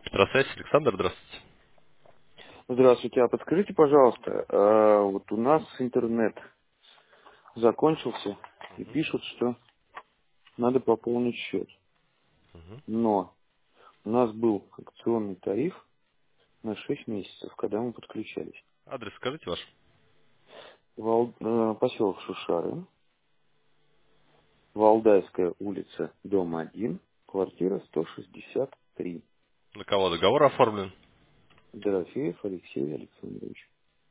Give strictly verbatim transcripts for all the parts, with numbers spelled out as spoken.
Петросвязь, Александр, здравствуйте. Здравствуйте, а подскажите, пожалуйста, э, вот у нас интернет закончился и пишут, что надо пополнить счет. Мгм. Но у нас был акционный тариф на шесть месяцев, когда мы подключались. Адрес скажите ваш. Вал, э, поселок Шушары, Валдайская улица, дом один, квартира сто шестьдесят три. На кого договор оформлен? Дорофеев Алексей Александрович.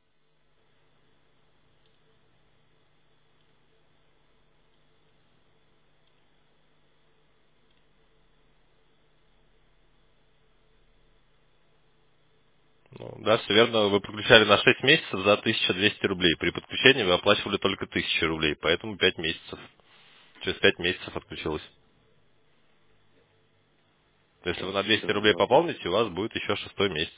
Ну, да, все верно. Вы подключали на шесть месяцев за тысяча двести рублей. При подключении вы оплачивали только тысячу рублей, поэтому пять месяцев. Через пять месяцев отключилось. Если вы Так, на двести сейчас, рублей ладно. пополните, у вас будет еще шестой месяц.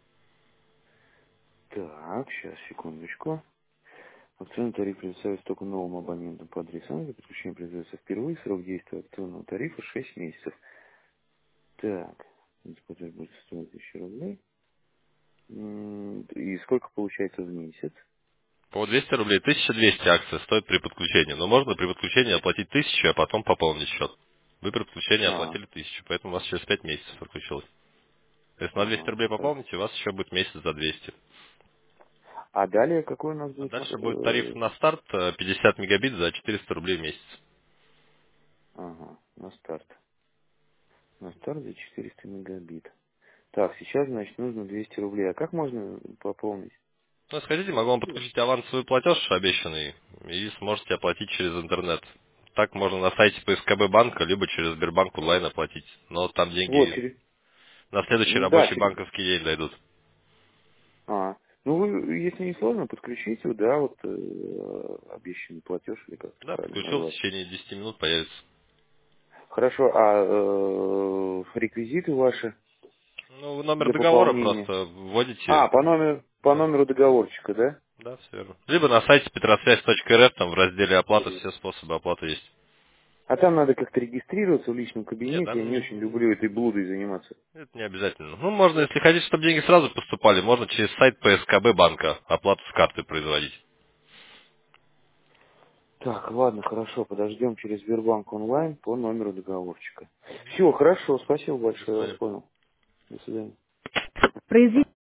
Так, сейчас, секундочку. Акционный тариф предоставится только новым абонентам по адресам, за подключение производится впервые, срок действия акционного тарифа шесть месяцев. Так, платеж будет стоить тысячу рублей. М, И сколько получается в месяц? По двести рублей, тысяча двести акция стоит при подключении. Но можно при подключении оплатить тысячу, а потом пополнить счет. Вы при подключении А, оплатили тысячу, поэтому у вас через пять месяцев отключилось. Если на двести ага, рублей хорошо. пополните, у вас еще будет месяц за двести. А далее какой у нас А будет дальше мар- будет тариф э, на старт э, пятьдесят мегабит за четыреста рублей в месяц. ага, на старт. На старт за четыреста мегабит. Так, сейчас, значит, нужно двести рублей. А как можно пополнить? Ну, если хотите, могу вам подключить авансовый платеж обещанный и сможете оплатить через интернет. Так можно на сайте P S K B банка, либо через Сбербанк онлайн оплатить. Но там Вот, деньги через... на следующий м, Да, рабочий через... банковский день дойдут. А, ну вы, если не сложно, подключите, да, вот э, обещанный платеж, или как это Да, правильно подключил, в назвать. течение десяти минут появится. Хорошо, а э, реквизиты ваши Ну, вы номер для договора пополнения? просто вводите. А, по номеру, по Да, номеру договорчика, да? да, все верно. Либо на сайте петросвязь точка эр эф, там в разделе оплата все способы оплаты есть. А там надо как-то регистрироваться в личном Нет, кабинете. Я там не очень не, люблю этой блудой заниматься. это не обязательно. Ну, можно, если хотите, чтобы деньги сразу поступали, можно через сайт P S K B банка оплату с карты производить. Так, ладно, хорошо, подождем через Сбербанк онлайн по номеру договорчика. Все, хорошо, спасибо До большое, я вас свидания. понял. До свидания. Произвести